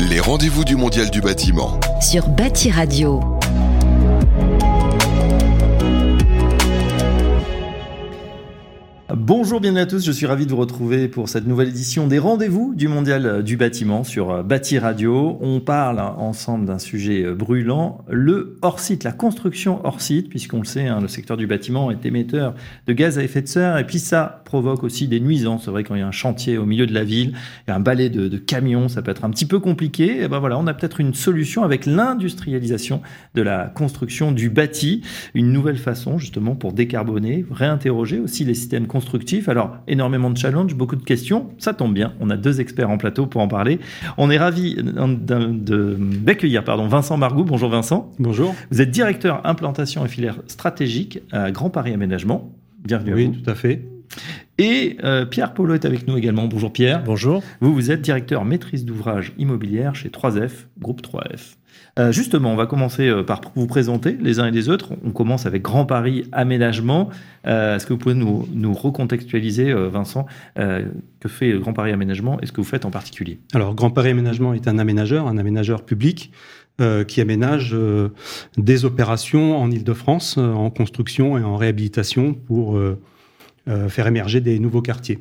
Les rendez-vous du Mondial du bâtiment. Sur Bâti Radio. Bonjour, bienvenue à tous, je suis ravi de vous retrouver pour cette nouvelle édition des rendez-vous du Mondial du bâtiment sur Bâti Radio. On parle ensemble d'un sujet brûlant, le hors-site, la construction hors-site, puisqu'on le sait, le secteur du bâtiment est émetteur de gaz à effet de serre et puis ça provoque aussi des nuisances. C'est vrai, quand il y a un chantier au milieu de la ville, il y a un balai de camions, ça peut être un petit peu compliqué. Et ben voilà, on a peut-être une solution avec l'industrialisation de la construction du bâti, une nouvelle façon justement pour décarboner, réinterroger aussi les systèmes constructifs. Alors, énormément de challenges, beaucoup de questions. Ça tombe bien, on a deux experts en plateau pour en parler. On est ravis d'accueillir Vincent Margoux. Bonjour Vincent. Bonjour. Vous êtes directeur implantation et filière stratégique à Grand Paris Aménagement. Bienvenue à vous. Oui, tout à fait. Et Pierre Paulot est avec nous également. Bonjour Pierre. Bonjour. Vous êtes directeur maîtrise d'ouvrage immobilière chez 3F, groupe 3F. Justement, on va commencer par vous présenter les uns et les autres. On commence avec Grand Paris Aménagement. Est-ce que vous pouvez nous recontextualiser, Vincent, que fait Grand Paris Aménagement et ce que vous faites en particulier? Alors, Grand Paris Aménagement est un aménageur public qui aménage des opérations en Île-de-France, en construction et en réhabilitation pour faire émerger des nouveaux quartiers.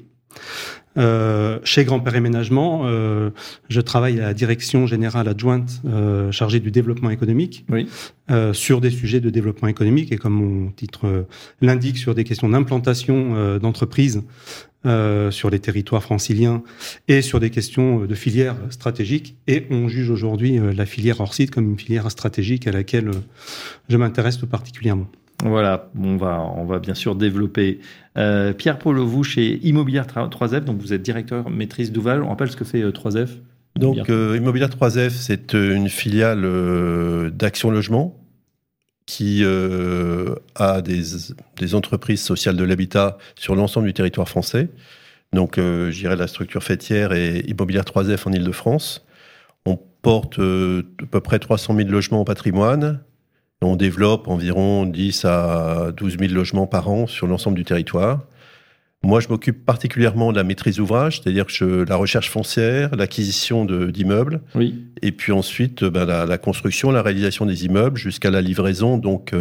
Chez Grand Paris Aménagement, je travaille à la direction générale adjointe chargée du développement économique, oui. Sur des sujets de développement économique et comme mon titre l'indique, sur des questions d'implantation d'entreprises sur les territoires franciliens et sur des questions de filières stratégiques. Et on juge aujourd'hui la filière hors-site comme une filière stratégique à laquelle je m'intéresse tout particulièrement. Voilà, on va bien sûr développer. Pierre Paulot, vous, chez Immobilière 3F, donc vous êtes directeur maîtrise d'ouvrage. On rappelle ce que fait 3F. Donc, Immobilière 3F, c'est une filiale d'Action Logement qui a des entreprises sociales de l'habitat sur l'ensemble du territoire français. Donc, je dirais la structure faîtière et Immobilière 3F en Île-de-France. On porte à peu près 300 000 logements en patrimoine. On développe environ 10 à 12 000 logements par an sur l'ensemble du territoire. Moi, je m'occupe particulièrement de la maîtrise d'ouvrage, c'est-à-dire que la recherche foncière, l'acquisition d'immeubles, oui. Et puis ensuite la construction, la réalisation des immeubles jusqu'à la livraison donc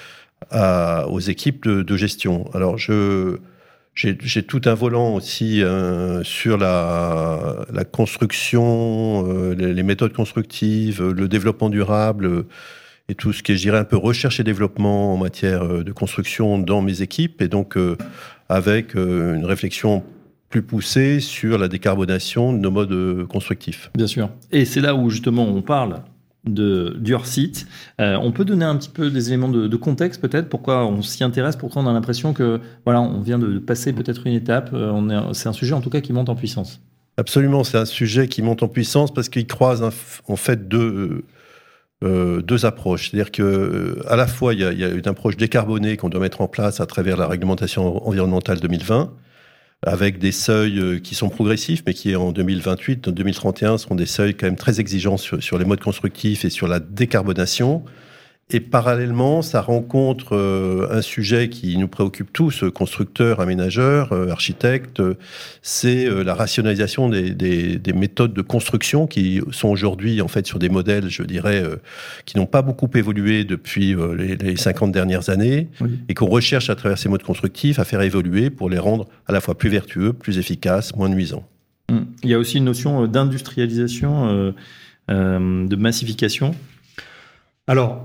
aux équipes de gestion. Alors, j'ai tout un volant aussi sur la construction, les méthodes constructives, le développement durable, et tout ce qui est, je dirais, un peu recherche et développement en matière de construction dans mes équipes, et donc avec une réflexion plus poussée sur la décarbonation de nos modes constructifs. Bien sûr. Et c'est là où, justement, on parle du hors-site. On peut donner un petit peu des éléments de contexte, peut-être, pourquoi on s'y intéresse, pourquoi on a l'impression que, voilà, on vient de passer peut-être une étape. C'est un sujet, en tout cas, qui monte en puissance. Absolument, c'est un sujet qui monte en puissance parce qu'il croise, en fait, deux approches. C'est-à-dire qu'à la fois, il y a une approche décarbonée qu'on doit mettre en place à travers la réglementation environnementale 2020, avec des seuils qui sont progressifs, mais qui en 2028, en 2031, seront des seuils quand même très exigeants sur les modes constructifs et sur la décarbonation. Et parallèlement, ça rencontre un sujet qui nous préoccupe tous, constructeurs, aménageurs, architectes, c'est la rationalisation des méthodes de construction qui sont aujourd'hui en fait sur des modèles, je dirais, qui n'ont pas beaucoup évolué depuis les 50 dernières années, oui. Et qu'on recherche à travers ces modes constructifs à faire évoluer pour les rendre à la fois plus vertueux, plus efficaces, moins nuisants. Il y a aussi une notion d'industrialisation, de massification. Alors,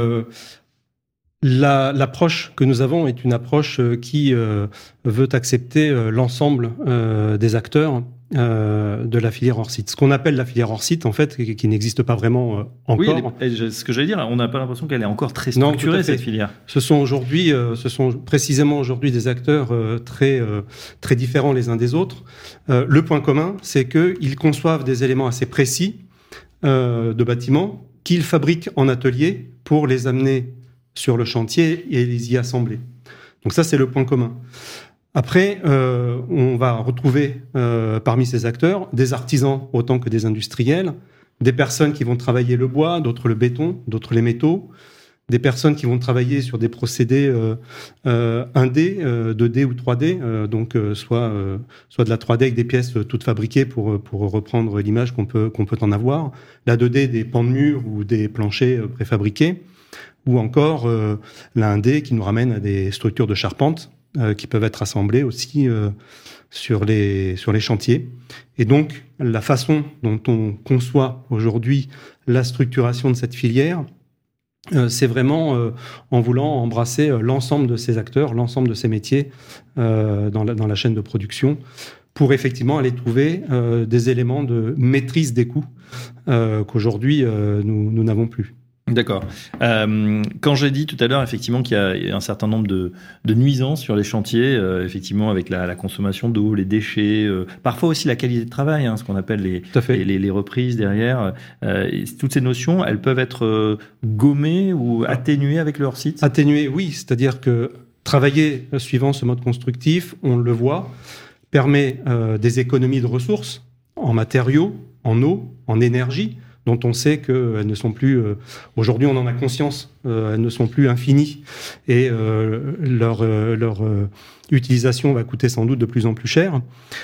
l'approche que nous avons est une approche qui veut accepter l'ensemble des acteurs de la filière hors-site. Ce qu'on appelle la filière hors-site, en fait, qui n'existe pas vraiment encore. Oui, ce que j'allais dire, on n'a pas l'impression qu'elle est encore très structurée, cette filière. Ce sont précisément aujourd'hui des acteurs très différents les uns des autres. Le point commun, c'est qu'ils conçoivent des éléments assez précis de bâtiments qu'ils fabriquent en atelier pour les amener sur le chantier et les y assembler. Donc ça, c'est le point commun. Après, on va retrouver parmi ces acteurs des artisans autant que des industriels, des personnes qui vont travailler le bois, d'autres le béton, d'autres les métaux, des personnes qui vont travailler sur des procédés 1D, 2D ou 3D, donc soit de la 3D avec des pièces toutes fabriquées pour reprendre l'image qu'on peut en avoir, la 2D des pans de mur ou des planchers préfabriqués, ou encore la 1D qui nous ramène à des structures de charpente qui peuvent être assemblées aussi sur les chantiers. Et donc, la façon dont on conçoit aujourd'hui la structuration de cette filière, c'est vraiment en voulant embrasser l'ensemble de ces acteurs, l'ensemble de ces métiers dans la chaîne de production, pour effectivement aller trouver des éléments de maîtrise des coûts qu'aujourd'hui nous n'avons plus. D'accord. Quand j'ai dit tout à l'heure effectivement qu'il y a un certain nombre de nuisances sur les chantiers, effectivement avec la consommation d'eau, les déchets, parfois aussi la qualité de travail, ce qu'on appelle les reprises derrière, toutes ces notions, elles peuvent être gommées ou atténuées avec le hors-site ? Atténuées, oui. C'est-à-dire que travailler suivant ce mode constructif, on le voit, permet des économies de ressources en matériaux, en eau, en énergie, dont on sait qu'elles ne sont plus... aujourd'hui, on en a conscience, elles ne sont plus infinies. Et leur utilisation va coûter sans doute de plus en plus cher.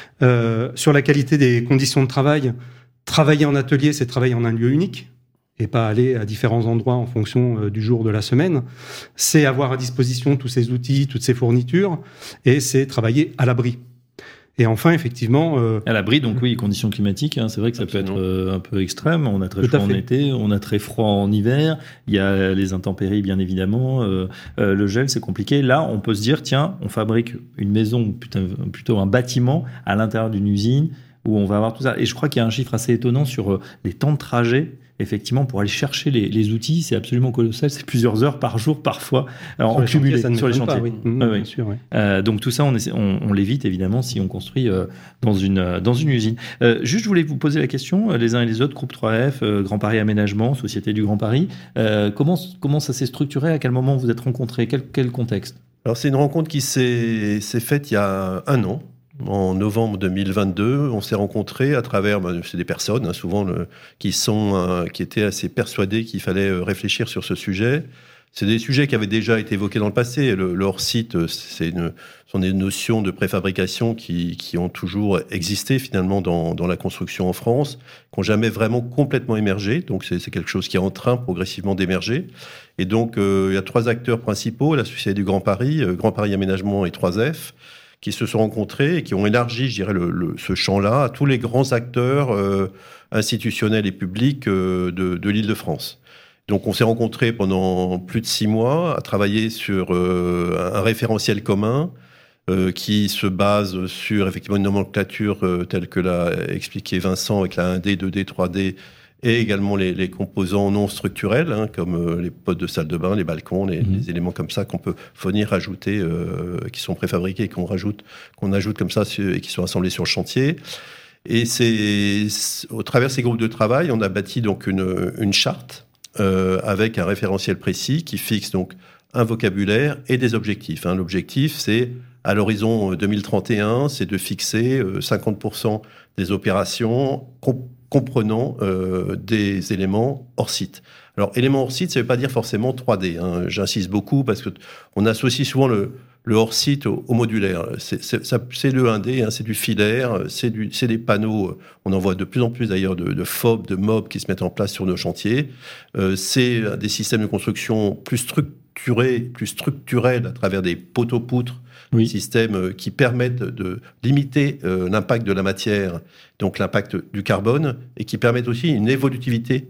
Sur la qualité des conditions de travail, travailler en atelier, c'est travailler en un lieu unique et pas aller à différents endroits en fonction du jour de la semaine. C'est avoir à disposition tous ces outils, toutes ces fournitures, et c'est travailler à l'abri. Et enfin, effectivement... à l'abri, donc oui, conditions climatiques, c'est vrai que ça peut être un peu extrême. On a très chaud en été, on a très froid en hiver, il y a les intempéries, bien évidemment. Le gel, c'est compliqué. Là, on peut se dire, tiens, on fabrique une maison, plutôt un bâtiment à l'intérieur d'une usine où on va avoir tout ça. Et je crois qu'il y a un chiffre assez étonnant sur les temps de trajet. Effectivement, pour aller chercher les outils, c'est absolument colossal. C'est plusieurs heures par jour, parfois, en cumulé sur les chantiers. Oui. Bien sûr, oui. Donc tout ça, on l'évite évidemment si on construit dans une usine. Juste, je voulais vous poser la question, les uns et les autres, Groupe 3F, Grand Paris Aménagement, Société du Grand Paris. Comment ça s'est structuré ? À quel moment vous êtes rencontrés ? Quel contexte ? Alors c'est une rencontre qui s'est faite il y a 1 an. En novembre 2022, on s'est rencontrés à travers, c'est des personnes souvent qui étaient assez persuadées qu'il fallait réfléchir sur ce sujet. C'est des sujets qui avaient déjà été évoqués dans le passé. Le hors-site, sont des notions de préfabrication qui ont toujours existé finalement dans la construction en France, qui n'ont jamais vraiment complètement émergé. Donc c'est quelque chose qui est en train progressivement d'émerger. Et donc il y a 3 acteurs principaux, la Société du Grand Paris Aménagement et 3F, qui se sont rencontrés et qui ont élargi, je dirais, ce champ-là à tous les grands acteurs institutionnels et publics de l'Île-de-France. Donc on s'est rencontrés pendant plus de 6 mois à travailler sur un référentiel commun qui se base sur effectivement une nomenclature telle que l'a expliqué Vincent avec la 1D, 2D, 3D, et également les composants non structurels, comme les potes de salle de bain, les balcons, les éléments comme ça qu'on peut venir rajouter, qui sont préfabriqués, qu'on ajoute comme ça et qui sont assemblés sur le chantier. Et au travers de ces groupes de travail, on a bâti donc une charte avec un référentiel précis qui fixe donc un vocabulaire et des objectifs. L'objectif, c'est à l'horizon 2031, c'est de fixer 50% des opérations comprenant des éléments hors site. Alors, éléments hors site, ça ne veut pas dire forcément 3D. J'insiste beaucoup parce qu'on associe souvent le hors site au modulaire. C'est le 1D, c'est du filaire, c'est des panneaux. On en voit de plus en plus d'ailleurs de FOB, de MOB qui se mettent en place sur nos chantiers. C'est des systèmes de construction plus structurels à travers des poteaux-poutres. Oui. Systèmes qui permettent de limiter l'impact de la matière, donc l'impact du carbone, et qui permettent aussi une évolutivité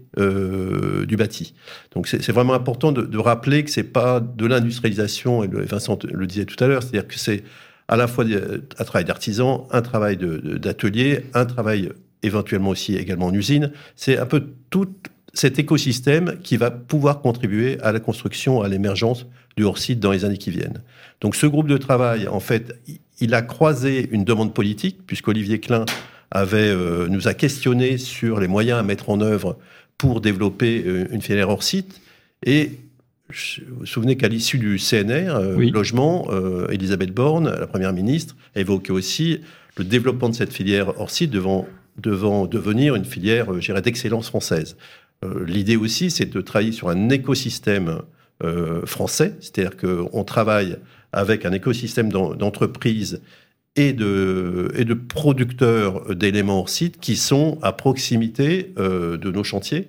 du bâti. Donc c'est vraiment important de rappeler que c'est pas de l'industrialisation, et Vincent le disait tout à l'heure, c'est-à-dire que c'est à la fois un travail d'artisan, un travail d'atelier, un travail éventuellement aussi également en usine. C'est un peu tout cet écosystème qui va pouvoir contribuer à la construction, à l'émergence du hors-site dans les années qui viennent. Donc ce groupe de travail, en fait, il a croisé une demande politique, puisqu'Olivier Klein nous a questionné sur les moyens à mettre en œuvre pour développer une filière hors-site. Et vous vous souvenez qu'à l'issue du CNR, logement, Elisabeth Borne, la Première ministre, a évoqué aussi le développement de cette filière hors-site devant devenir une filière, je dirais, d'excellence française. L'idée aussi, c'est de travailler sur un écosystème français, c'est-à-dire qu'on travaille avec un écosystème d'entreprises et de producteurs d'éléments hors site qui sont à proximité de nos chantiers.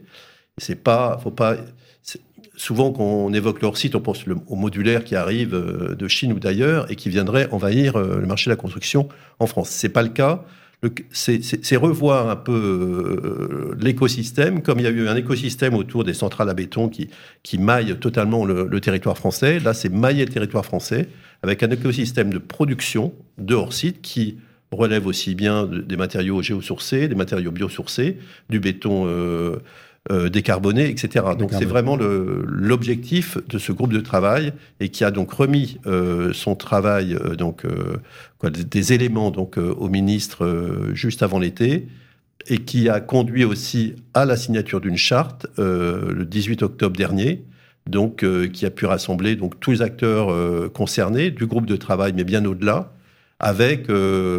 Souvent, quand on évoque le hors site, on pense au modulaire qui arrive de Chine ou d'ailleurs et qui viendrait envahir le marché de la construction en France. C'est pas le cas. C'est revoir un peu l'écosystème, comme il y a eu un écosystème autour des centrales à béton qui maille totalement le territoire français. Là, c'est mailler le territoire français avec un écosystème de production de hors-site qui relève aussi bien des matériaux géosourcés, des matériaux biosourcés, du béton décarboné, etc. Donc c'est vraiment l'objectif de ce groupe de travail et qui a donc remis son travail, des éléments au ministre juste avant l'été et qui a conduit aussi à la signature d'une charte le 18 octobre dernier, qui a pu rassembler tous les acteurs concernés du groupe de travail, mais bien au-delà, avec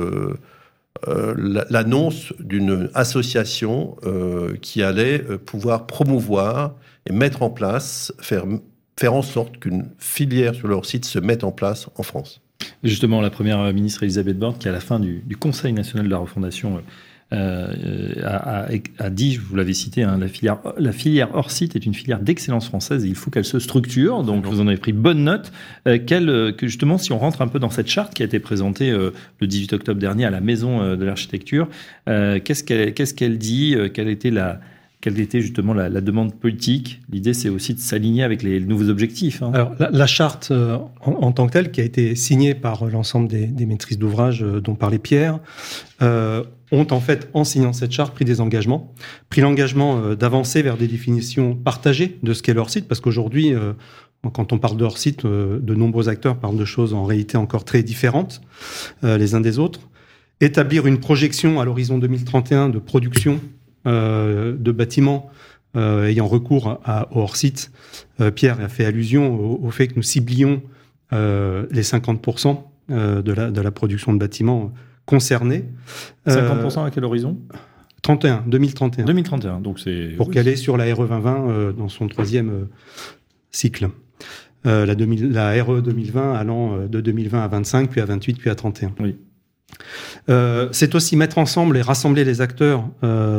l'annonce d'une association qui allait pouvoir promouvoir et mettre en place, faire en sorte qu'une filière sur leur site se mette en place en France. Justement, la première ministre Elisabeth Borne, qui à la fin du Conseil national de la refondation a dit, vous l'avez cité, la filière hors site est une filière d'excellence française et il faut qu'elle se structure. Donc vous en avez pris bonne note. Que justement, si on rentre un peu dans cette charte qui a été présentée le 18 octobre dernier à la Maison de l'Architecture, qu'est-ce qu'elle dit, quelle était justement la demande politique? L'idée, c'est aussi de s'aligner avec les nouveaux objectifs. Alors, la charte en tant que telle, qui a été signée par l'ensemble des maîtrises d'ouvrage dont parlait Pierre, ont en fait, en signant cette charte, pris l'engagement d'avancer vers des définitions partagées de ce qu'est leur site, parce qu'aujourd'hui, quand on parle de hors site, de nombreux acteurs parlent de choses en réalité encore très différentes les uns des autres. Établir une projection à l'horizon 2031 de production de bâtiments ayant recours au hors-site. Pierre a fait allusion au fait que nous ciblions les 50% de la production de bâtiments concernés. 50% à quel horizon ? 2031. 2031, donc c'est... Pour caler sur la RE 2020 dans son troisième cycle. La RE 2020 allant de 2020 à 25, puis à 28, puis à 31. Oui. C'est aussi mettre ensemble et rassembler les acteurs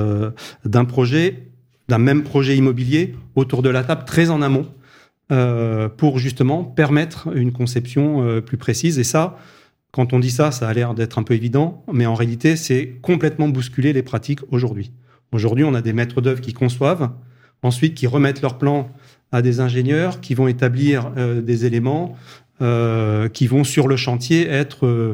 d'un même projet immobilier autour de la table très en amont pour justement permettre une conception plus précise. Et ça, quand on dit ça, ça a l'air d'être un peu évident, mais en réalité, c'est complètement bousculer les pratiques aujourd'hui. Aujourd'hui, on a des maîtres d'œuvre qui conçoivent, ensuite qui remettent leurs plans à des ingénieurs qui vont établir des éléments qui vont sur le chantier être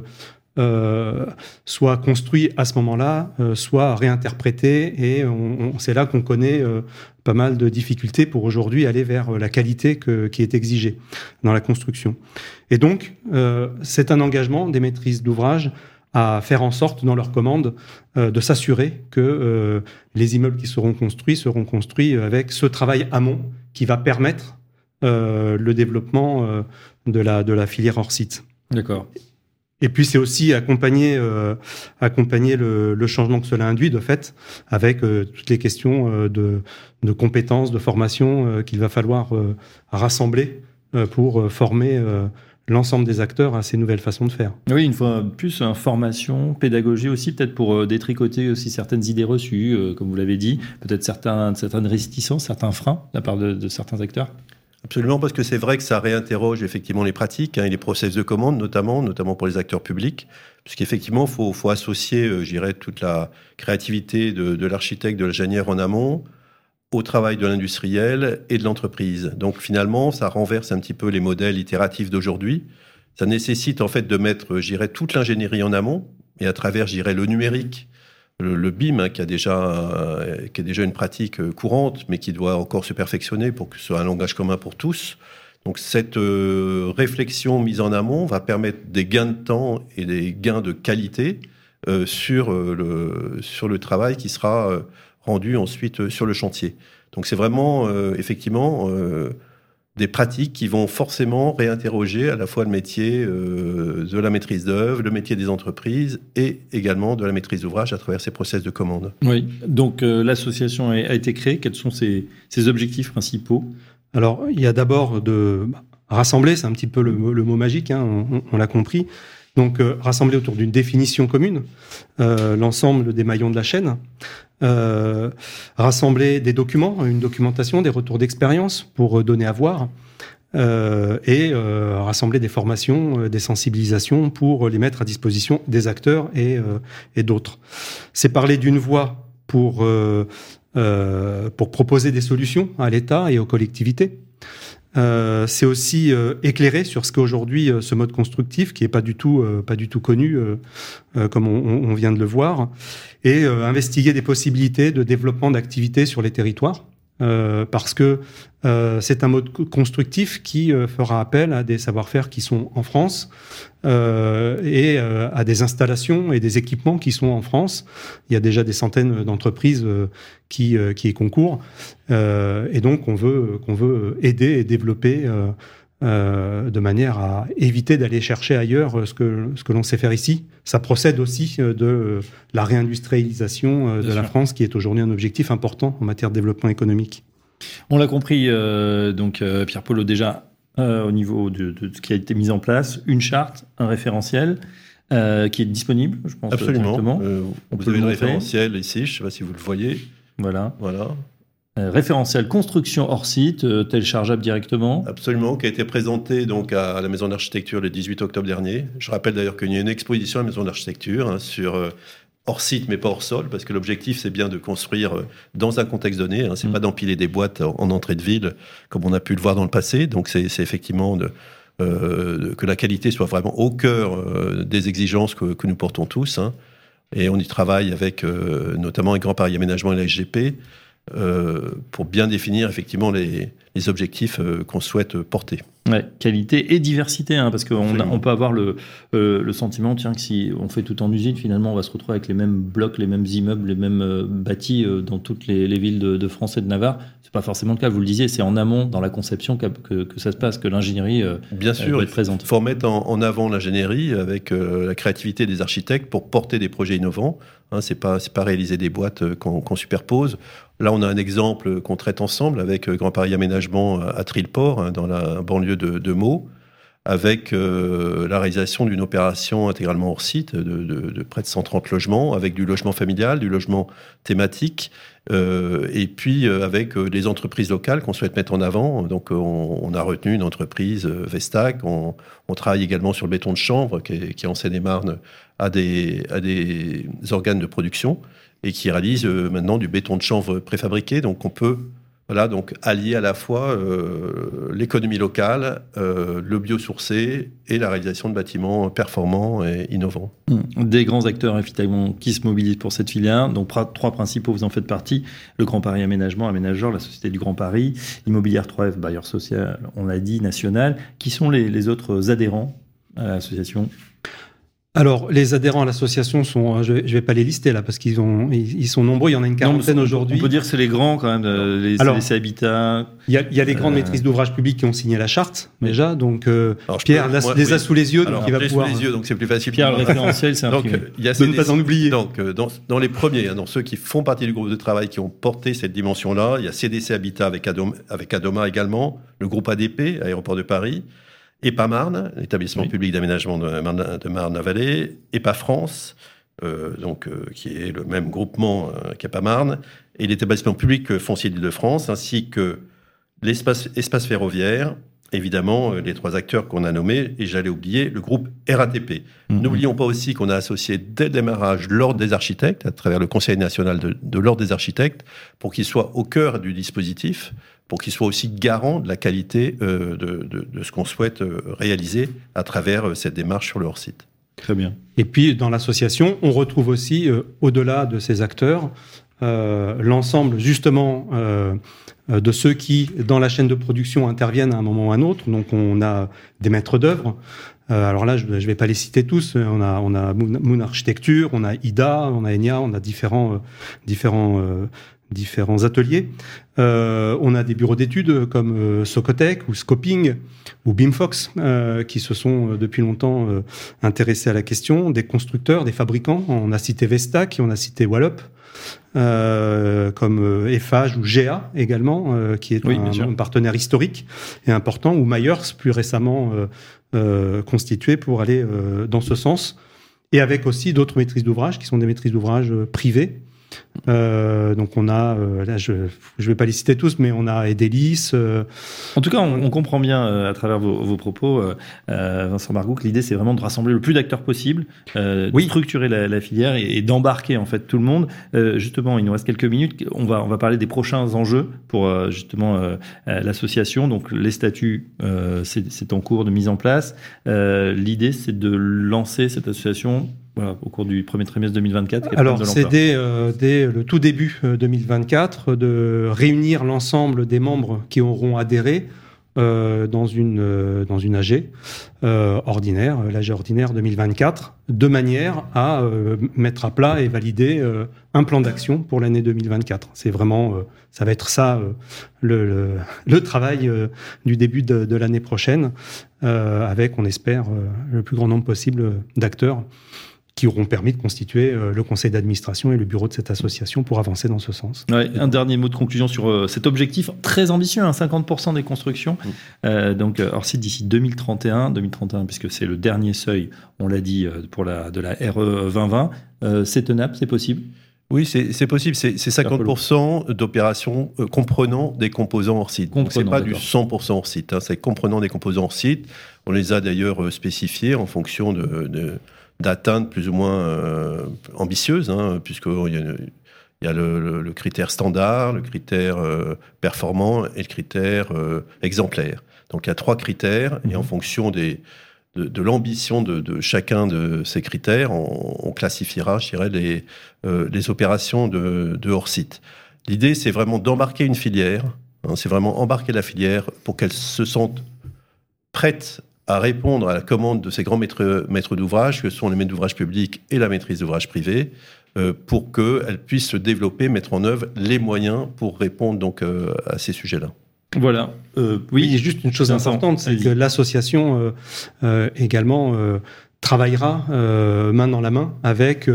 soit construit à ce moment-là, soit réinterprété, et c'est là qu'on connaît pas mal de difficultés pour aujourd'hui aller vers la qualité qui est exigée dans la construction. Et donc, c'est un engagement des maîtrises d'ouvrage à faire en sorte, dans leurs commandes, de s'assurer que les immeubles qui seront construits avec ce travail amont qui va permettre le développement de la filière hors site. D'accord. Et puis c'est aussi accompagner le changement que cela induit de fait, avec toutes les questions de compétences, de formation qu'il va falloir rassembler pour former l'ensemble des acteurs à ces nouvelles façons de faire. Oui, une fois de plus, formation, pédagogie aussi, peut-être pour détricoter aussi certaines idées reçues, comme vous l'avez dit, peut-être certaines réticences, certains freins de la part de certains acteurs. Absolument, parce que c'est vrai que ça réinterroge effectivement les pratiques et les process de commande, notamment pour les acteurs publics, puisqu'effectivement, faut associer, je dirais, toute la créativité de l'architecte, de l'ingénieur en amont, au travail de l'industriel et de l'entreprise. Donc finalement, ça renverse un petit peu les modèles itératifs d'aujourd'hui. Ça nécessite en fait de mettre, je dirais, toute l'ingénierie en amont, et à travers, je dirais, le numérique, le BIM, qui est déjà une pratique courante, mais qui doit encore se perfectionner pour que ce soit un langage commun pour tous. Donc cette réflexion mise en amont va permettre des gains de temps et des gains de qualité sur le travail qui sera rendu ensuite sur le chantier. Donc c'est vraiment effectivement des pratiques qui vont forcément réinterroger à la fois le métier de la maîtrise d'œuvre, le métier des entreprises et également de la maîtrise d'ouvrage à travers ces process de commande. Oui, donc l'association a été créée. Quels sont ses objectifs principaux ? Alors, il y a d'abord rassembler, c'est un petit peu le mot magique, hein, on l'a compris. Donc, rassembler autour d'une définition commune, l'ensemble des maillons de la chaîne, rassembler des documents, une documentation, des retours d'expérience pour donner à voir, et rassembler des formations, des sensibilisations pour les mettre à disposition des acteurs et d'autres. C'est parler d'une voix pour proposer des solutions à l'État et aux collectivités. C'est aussi éclairer sur ce qu'est aujourd'hui ce mode constructif qui est pas du tout connu comme on vient de le voir, et investiguer des possibilités de développement d'activités sur les territoires, parce que c'est un mode constructif qui fera appel à des savoir-faire qui sont en France, et à des installations et des équipements qui sont en France. Il y a déjà des centaines d'entreprises qui y concourent, et donc on veut aider et développer de manière à éviter d'aller chercher ailleurs ce que l'on sait faire ici. Ça procède aussi de la réindustrialisation de la France, qui est aujourd'hui un objectif important en matière de développement économique. On l'a compris, Pierre Paulot, déjà au niveau de ce qui a été mis en place, une charte, un référentiel qui est disponible, je pense. Absolument. Vous avez le référentiel ici, je ne sais pas si vous le voyez. Voilà. Référentiel construction hors site, téléchargeable directement. Absolument, qui a été présenté donc à la Maison d'Architecture le 18 octobre dernier. Je rappelle d'ailleurs qu'il y a une exposition à la Maison d'Architecture sur hors site mais pas hors sol, parce que l'objectif c'est bien de construire dans un contexte donné, c'est pas d'empiler des boîtes en entrée de ville comme on a pu le voir dans le passé. Donc c'est effectivement que la qualité soit vraiment au cœur des exigences que nous portons tous, et on y travaille avec notamment avec Grand Paris Aménagement et la SGP pour bien définir effectivement les objectifs qu'on souhaite porter. Ouais, qualité et diversité, parce qu'on peut avoir le sentiment, que si on fait tout en usine, finalement, on va se retrouver avec les mêmes blocs, les mêmes immeubles, les mêmes bâtis dans toutes les villes de France et de Navarre. C'est pas forcément le cas. Vous le disiez, c'est en amont, dans la conception, que ça se passe, que l'ingénierie bien sûr, est présente. Il faut remettre en avant l'ingénierie avec la créativité des architectes pour porter des projets innovants. C'est pas réaliser des boîtes qu'on superpose. Là, on a un exemple qu'on traite ensemble avec Grand Paris Aménagement à Trilleport, dans la banlieue de Meaux, avec la réalisation d'une opération intégralement hors site de près de 130 logements, avec du logement familial, du logement thématique, et puis avec des entreprises locales qu'on souhaite mettre en avant. Donc, on a retenu une entreprise, Vestac. On travaille également sur le béton de chanvre, qui en Seine-et-Marne a des organes de production, et qui réalise maintenant du béton de chanvre préfabriqué. Donc on peut allier à la fois l'économie locale, le biosourcé et la réalisation de bâtiments performants et innovants. Des grands acteurs effectivement qui se mobilisent pour cette filière. Donc trois principaux, vous en faites partie. Le Grand Paris Aménagement, aménageur, la Société du Grand Paris, Immobilière 3F, bailleur social, on l'a dit, national. Qui sont les autres adhérents à l'association ? Alors, les adhérents à l'association sont, je vais pas les lister là parce qu'ils sont nombreux. Il y en a une quarantaine aujourd'hui. On peut dire que c'est les grands quand même, les CDC Habitat. Il y a les grandes maîtrises d'ouvrage publics qui ont signé la charte déjà. Donc Pierre les a sous les yeux, donc il va pouvoir. Sous les yeux, donc c'est plus facile. Pierre, le référentiel, c'est imprimé. De ne pas en oublier. Donc dans les premiers, dans ceux qui font partie du groupe de travail qui ont porté cette dimension-là, il y a CDC Habitat avec Adoma également, le groupe ADP, Aéroport de Paris. EPA-Marne, l'établissement public d'aménagement de Marne-la-Vallée, EPA-France, qui est le même groupement qu'EPA-Marne, et l'établissement public foncier d'Île-de-France, ainsi que l'espace ferroviaire, évidemment, les trois acteurs qu'on a nommés, et j'allais oublier le groupe RATP. N'oublions pas aussi qu'on a associé dès le démarrage l'Ordre des architectes, à travers le Conseil national de l'Ordre des architectes, pour qu'il soit au cœur du dispositif, pour qu'il soit aussi garant de la qualité de ce qu'on souhaite réaliser à travers cette démarche sur le hors-site. Très bien. Et puis, dans l'association, on retrouve aussi, au-delà de ces acteurs, l'ensemble, justement, de ceux qui, dans la chaîne de production, interviennent à un moment ou à un autre. Donc, on a des maîtres d'œuvre. Alors là, je vais pas les citer tous. On a Moon Architecture, on a IDA, on a ENIA, on a différents ateliers. On a des bureaux d'études comme Socotec ou Scoping ou Beamfox qui se sont depuis longtemps intéressés à la question, des constructeurs, des fabricants. On a cité Vestac, on a cité Wallop. comme Eiffage ou GA également, qui est un partenaire historique et important, ou Myers, plus récemment constitué pour aller dans ce sens, et avec aussi d'autres maîtrises d'ouvrage qui sont des maîtrises d'ouvrage privées. Donc on a, là je vais pas les citer tous, mais on a Edelis. En tout cas, on comprend bien à travers vos propos, Vincent Margoux, que l'idée c'est vraiment de rassembler le plus d'acteurs possible, de structurer la filière et d'embarquer en fait tout le monde. Justement, il nous reste quelques minutes. On va parler des prochains enjeux pour justement l'association. Donc les statuts, c'est en cours de mise en place. L'idée c'est de lancer cette association. Voilà, au cours du premier trimestre 2024. Alors, c'est dès le tout début 2024 de réunir l'ensemble des membres qui auront adhéré dans une AG ordinaire, l'AG ordinaire 2024, de manière à mettre à plat et valider un plan d'action pour l'année 2024. C'est vraiment, ça va être ça le travail du début de l'année prochaine, avec, on espère, le plus grand nombre possible d'acteurs qui auront permis de constituer le conseil d'administration et le bureau de cette association pour avancer dans ce sens. Ouais, un dernier mot de conclusion sur cet objectif très ambitieux, 50% des constructions, donc hors site d'ici 2031, puisque c'est le dernier seuil, on l'a dit, pour de la RE 2020. C'est tenable, c'est possible ? Oui, c'est possible. C'est 50% d'opérations comprenant des composants hors site. Donc, c'est pas du 100% hors site. C'est comprenant des composants hors site. On les a d'ailleurs spécifiés en fonction d'atteintes plus ou moins ambitieuses, puisqu'il y a le critère standard, le critère performant et le critère exemplaire. Donc il y a 3 critères, et en fonction de l'ambition de chacun de ces critères, on classifiera, je dirais, les opérations de hors-site. L'idée, c'est vraiment d'embarquer une filière, c'est vraiment embarquer la filière pour qu'elle se sente prête à répondre à la commande de ces grands maîtres d'ouvrage, que sont les maîtres d'ouvrage publics et la maîtrise d'ouvrage privée, pour qu'elles puissent se développer, mettre en œuvre les moyens pour répondre donc à ces sujets-là. Voilà. Oui, il y a juste une chose importante, c'est que l'association également travaillera main dans la main avec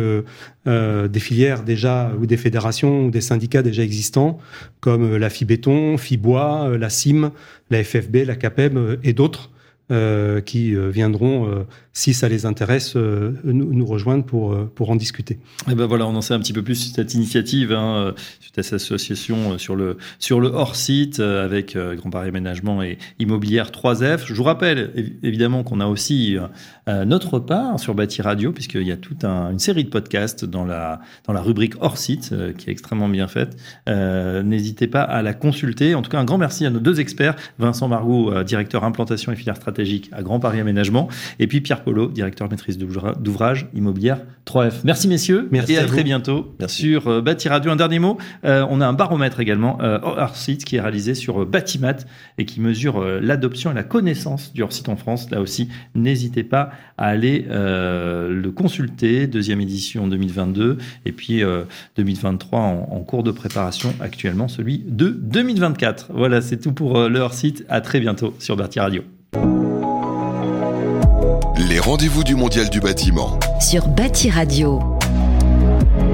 des filières déjà, ou des fédérations, ou des syndicats déjà existants, comme la FIBéton, FIBois, la CIM, la FFB, la CAPEB et d'autres, qui viendront, si ça les intéresse, nous rejoindre pour en discuter. Et ben voilà, on en sait un petit peu plus sur cette initiative, sur cette association sur le hors-site avec Grand Paris Aménagement et Immobilière 3F. Je vous rappelle évidemment qu'on a aussi notre part sur Bâti Radio, puisqu'il y a toute une série de podcasts dans la rubrique hors-site qui est extrêmement bien faite. N'hésitez pas à la consulter. En tout cas, un grand merci à nos 2 experts, Vincent Margoux, directeur implantation et filière stratégique à Grand Paris Aménagement, et puis Pierre Polo, directeur maîtrise d'ouvrage Immobilière 3F. Merci messieurs, merci et à très bientôt sur Bâti Radio. Un dernier mot, on a un baromètre également hors-site qui est réalisé sur Batimat et qui mesure l'adoption et la connaissance du hors-site en France. Là aussi, n'hésitez pas à aller le consulter. 2e édition 2022 et puis 2023 en cours de préparation actuellement, celui de 2024. Voilà, c'est tout pour le hors-site. À très bientôt sur Bâti Radio. Les rendez-vous du Mondial du bâtiment. Sur Bâti Radio.